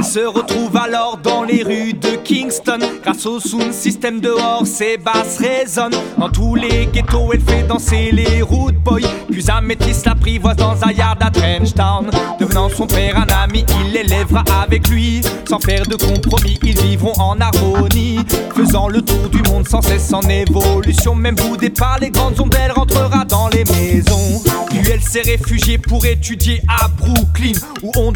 se retrouve alors dans les rues de Kingston. Grâce au sound system dehors, ses basses résonnent. Dans tous les ghettos, elle fait danser les rude boys. Puis Améthyste l'apprivoise dans un yard à Trenchtown. Devenant son père un ami, il l'élèvera avec lui. Sans faire de compromis, ils vivront en harmonie, faisant le tour du monde sans cesse en évolution. Même boudée par les grandes ondes, elle rentrera dans les maisons. Puis elle s'est réfugiée pour étudier à Brooklyn, où on